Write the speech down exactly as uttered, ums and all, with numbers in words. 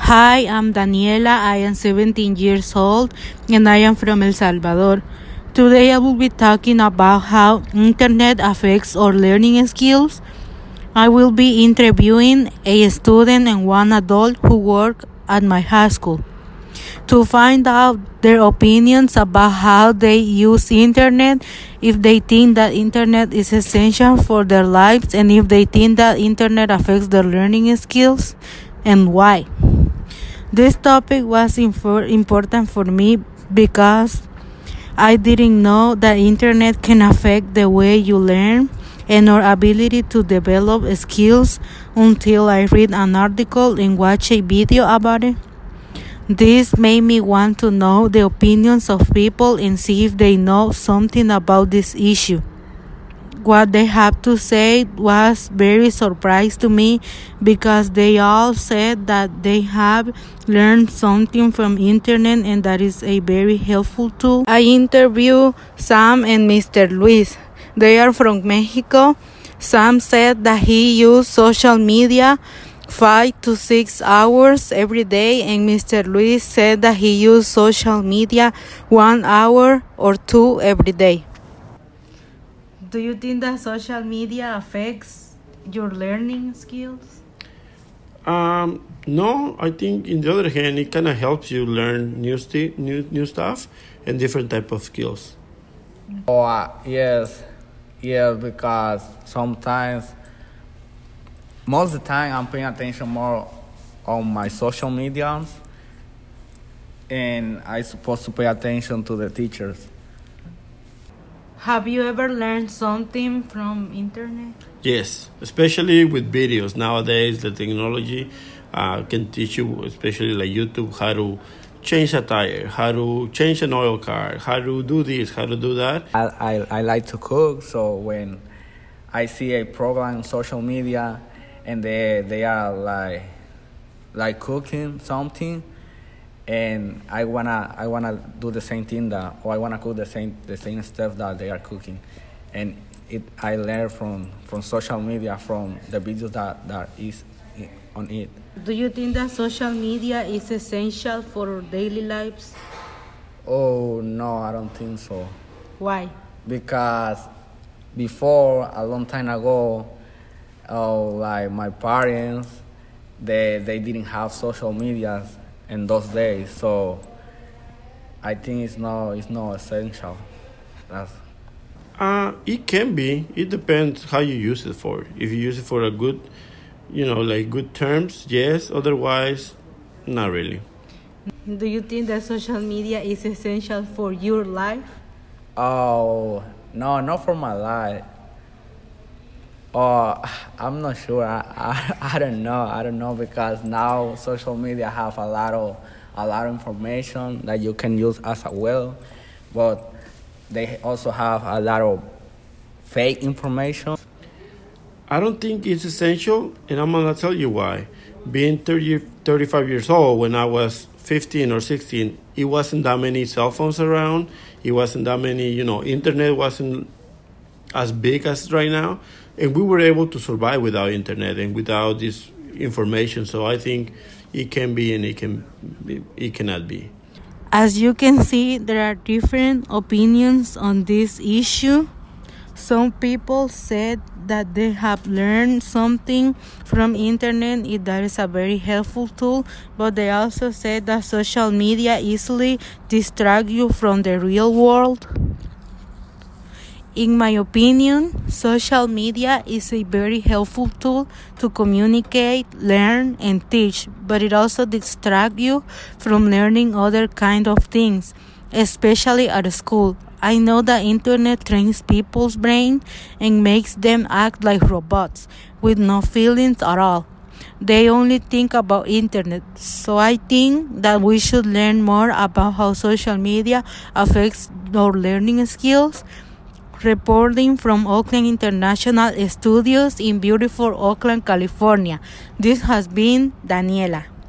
Hi, I'm Daniela. I am seventeen years old and I am from El Salvador. Today I will be talking about how internet affects our learning skills. I will be interviewing a student and one adult who work at my high school to find out their opinions about how they use internet, if they think that internet is essential for their lives, and if they think that internet affects their learning skills, and why. This topic was infor- important for me because I didn't know that internet can affect the way you learn and our ability to develop skills until I read an article and watch a video about it. This made me want to know the opinions of people and see if they know something about this issue. What they have to say was very surprising to me because they all said that they have learned something from internet and that is a very helpful tool. I interviewed Sam and Mister Luis. They are from Mexico. Sam said that he used social media five to six hours every day, and Mister Luis said that he used social media one hour or two every day. Do you think that social media affects your learning skills? Um, no, I think in the other hand, it kind of helps you learn new, sti- new new stuff and different type of skills. Oh, uh, yes, yes, because sometimes, most of the time, I'm paying attention more on my social medias, and I'm supposed to pay attention to the teachers. Have you ever learned something from internet? Yes, especially with videos. Nowadays, the technology uh, can teach you, especially like YouTube, how to change a tire, how to change an oil car, how to do this, how to do that. I, I, I like to cook, so when I see a program on social media and they they are like like cooking something, and I wanna I wanna do the same thing that, or I wanna cook the same the same stuff that they are cooking, and it I learn from, from social media, from the videos that, that is on it. Do you think that social media is essential for our daily lives? Oh no, I don't think so. Why? Because before, a long time ago, oh, like my parents, they they didn't have social media in those days, so I think it's not it's not essential. That's Uh, it can be. It depends how you use it for. If you use it for a good, you know, like good terms, yes. Otherwise, not really. Do you think that social media is essential for your life? Oh no, not for my life. Oh, I'm not sure. I, I I don't know. I don't know because now social media have a lot of a lot of information that you can use as well, but they also have a lot of fake information. I don't think it's essential, and I'm gonna tell you why. Being thirty, thirty-five years old, when I was fifteen or sixteen, it wasn't that many cell phones around. It wasn't that many, you know, internet wasn't as big as right now. And we were able to survive without internet and without this information. So I think it can be and it can it cannot be. As you can see, there are different opinions on this issue. Some people said that they have learned something from internet, if that is a very helpful tool, but they also said that social media easily distract you from the real world. In my opinion, social media is a very helpful tool to communicate, learn, and teach, but it also distracts you from learning other kind of things, especially at school. I know that internet trains people's brain and makes them act like robots with no feelings at all. They only think about internet. So I think that we should learn more about how social media affects our learning skills. Reporting from Oakland International Studios in beautiful Oakland, California. This has been Daniela.